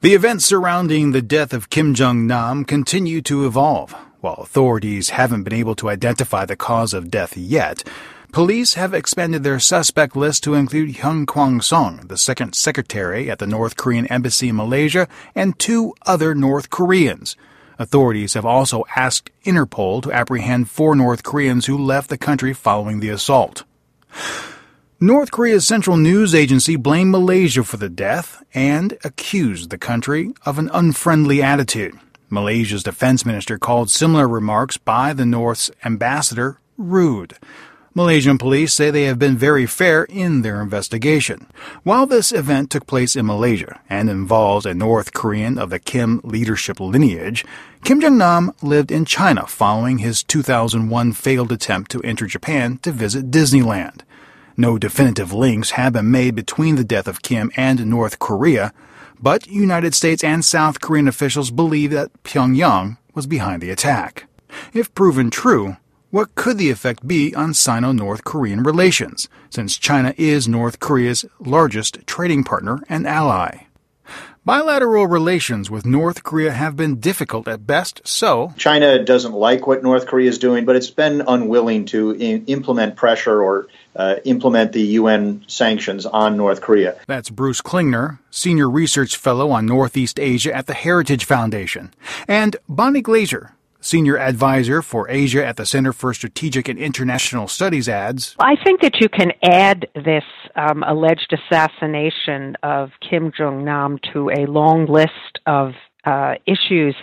The events surrounding the death of Kim Jong-nam continue to evolve. While authorities haven't been able to identify the cause of death yet, police have expanded their suspect list to include Hyun Kwang-song, the second secretary at the North Korean embassy in Malaysia, and 2 other North Koreans. Authorities have also asked Interpol to apprehend 4 North Koreans who left the country following the assault. North Korea's central news agency blamed Malaysia for the death and accused the country of an unfriendly attitude. Malaysia's defense minister called similar remarks by the North's ambassador rude. Malaysian police say they have been very fair in their investigation. While this event took place in Malaysia and involves a North Korean of the Kim leadership lineage, Kim Jong-nam lived in China following his 2001 failed attempt to enter Japan to visit Disneyland. No definitive links have been made between the death of Kim and North Korea, but United States and South Korean officials believe that Pyongyang was behind the attack. If proven true, what could the effect be on Sino-North Korean relations, since China is North Korea's largest trading partner and ally? Bilateral relations with North Korea have been difficult at best, so China doesn't like what North Korea is doing, but it's been unwilling to implement pressure or implement the UN sanctions on North Korea. That's Bruce Klingner, Senior Research Fellow on Northeast Asia at the Heritage Foundation, and Bonnie Glaser, Senior Advisor for Asia at the Center for Strategic and International Studies, adds, I think that you can add this alleged assassination of Kim Jong-nam to a long list of issues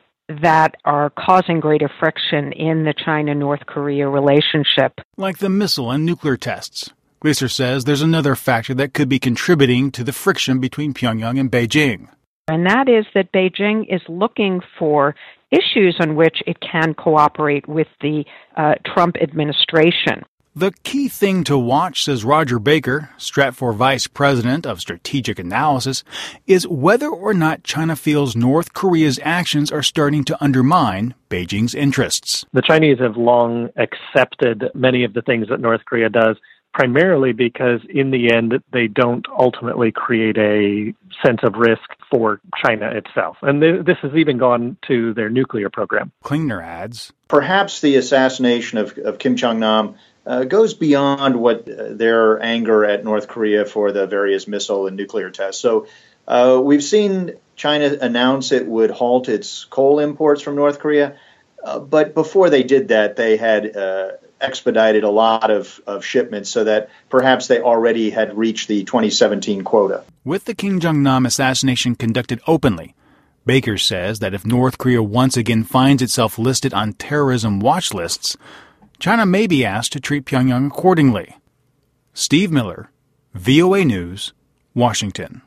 that are causing greater friction in the China-North Korea relationship. Like the missile and nuclear tests. Glaser says there's another factor that could be contributing to the friction between Pyongyang and Beijing. And that is that Beijing is looking for issues on which it can cooperate with the Trump administration. The key thing to watch, says Roger Baker, Stratfor Vice President of Strategic Analysis, is whether or not China feels North Korea's actions are starting to undermine Beijing's interests. The Chinese have long accepted many of the things that North Korea does, primarily because in the end they don't ultimately create a sense of risk for China itself. And this has even gone to their nuclear program. Klingner adds, perhaps the assassination of Kim Jong-nam goes beyond what their anger at North Korea for the various missile and nuclear tests. So we've seen China announce it would halt its coal imports from North Korea. But before they did that, they had expedited a lot of shipments so that perhaps they already had reached the 2017 quota. With the Kim Jong-nam assassination conducted openly, Baker says that if North Korea once again finds itself listed on terrorism watch lists, China may be asked to treat Pyongyang accordingly. Steve Miller, VOA News, Washington.